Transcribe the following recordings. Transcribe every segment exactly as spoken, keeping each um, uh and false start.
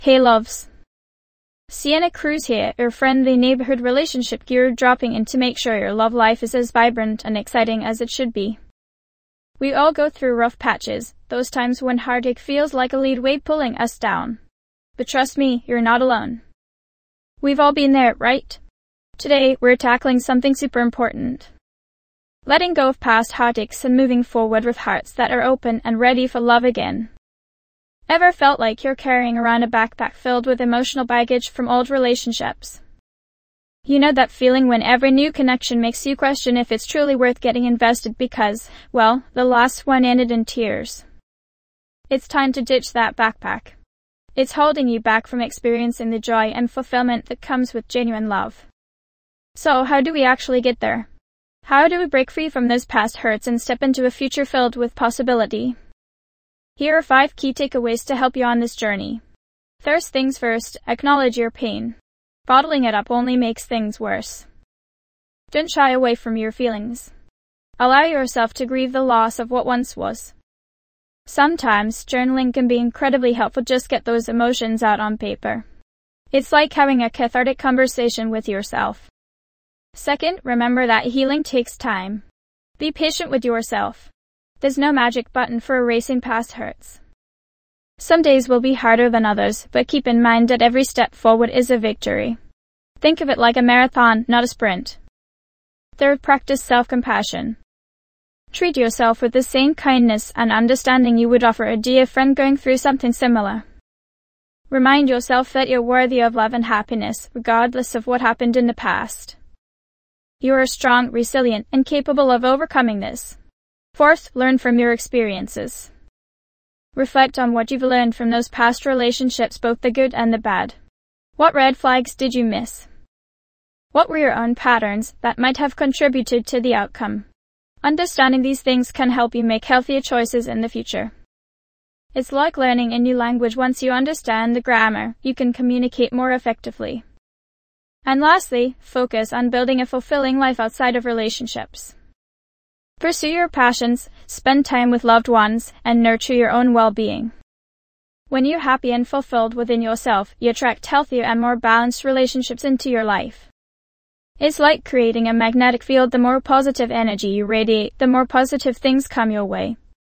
Hey loves. Sienna Cruz here, your friendly neighborhood relationship guru, dropping in to make sure your love life is as vibrant and exciting as it should be. We all go through rough patches, those times when heartache feels like a lead weight pulling us down. But trust me, you're not alone. We've all been there, right? Today, we're tackling something super important. Letting go of past heartaches and moving forward with hearts that are open and ready for love again. Ever felt like you're carrying around a backpack filled with emotional baggage from old relationships? You know that feeling when every new connection makes you question if it's truly worth getting invested because, well, the last one ended in tears. It's time to ditch that backpack. It's holding you back from experiencing the joy and fulfillment that comes with genuine love. So, how do we actually get there? How do we break free from those past hurts and step into a future filled with possibility? Here are five key takeaways to help you on this journey. First things first, acknowledge your pain. Bottling it up only makes things worse. Don't shy away from your feelings. Allow yourself to grieve the loss of what once was. Sometimes, journaling can be incredibly helpful. Just get those emotions out on paper. It's like having a cathartic conversation with yourself. Second, remember that healing takes time. Be patient with yourself. There's no magic button for erasing past hurts. Some days will be harder than others, but keep in mind that every step forward is a victory. Think of it like a marathon, not a sprint. Third, practice self-compassion. Treat yourself with the same kindness and understanding you would offer a dear friend going through something similar. Remind yourself that you're worthy of love and happiness, regardless of what happened in the past. You are strong, resilient, and capable of overcoming this. Fourth, learn from your experiences. Reflect on what you've learned from those past relationships, both the good and the bad. What red flags did you miss? What were your own patterns that might have contributed to the outcome? Understanding these things can help you make healthier choices in the future. It's like learning a new language. Once you understand the grammar, you can communicate more effectively. And lastly, focus on building a fulfilling life outside of relationships. Pursue your passions, spend time with loved ones, and nurture your own well-being. When you're happy and fulfilled within yourself, you attract healthier and more balanced relationships into your life. It's like creating a magnetic field. The more positive energy you radiate, the more positive things come your way.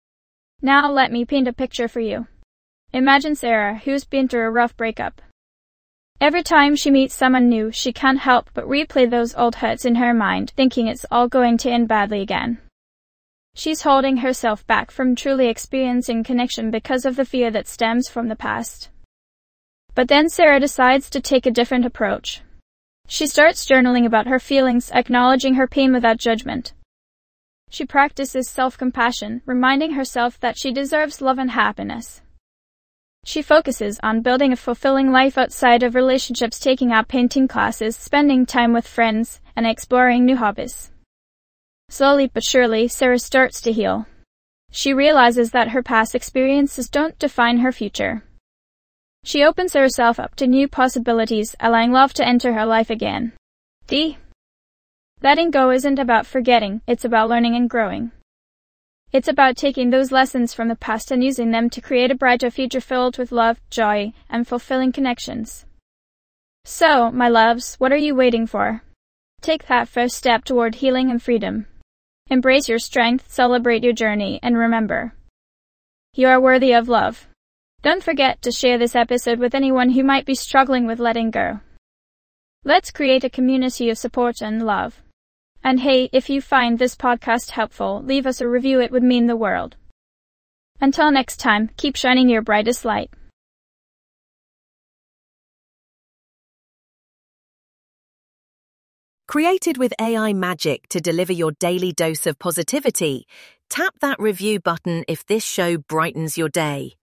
Now let me paint a picture for you. Imagine Sarah, who's been through a rough breakup. Every time she meets someone new, she can't help but replay those old hurts in her mind, thinking it's all going to end badly again. She's holding herself back from truly experiencing connection because of the fear that stems from the past. But then Sarah decides to take a different approach. She starts journaling about her feelings, acknowledging her pain without judgment. She practices self-compassion, reminding herself that she deserves love and happiness. She focuses on building a fulfilling life outside of relationships, taking up painting classes, spending time with friends, and exploring new hobbies. Slowly but surely, Sarah starts to heal. She realizes that her past experiences don't define her future. She opens herself up to new possibilities, allowing love to enter her life again. The letting go isn't about forgetting, it's about learning and growing. It's about taking those lessons from the past and using them to create a brighter future filled with love, joy, and fulfilling connections. So, my loves, what are you waiting for? Take that first step toward healing and freedom. Embrace your strength, celebrate your journey, and remember, you are worthy of love. Don't forget to share this episode with anyone who might be struggling with letting go. Let's create a community of support and love. And hey, if you find this podcast helpful, leave us a review. It would mean the world. Until next time, keep shining your brightest light. Created with A I magic to deliver your daily dose of positivity, tap that review button if this show brightens your day.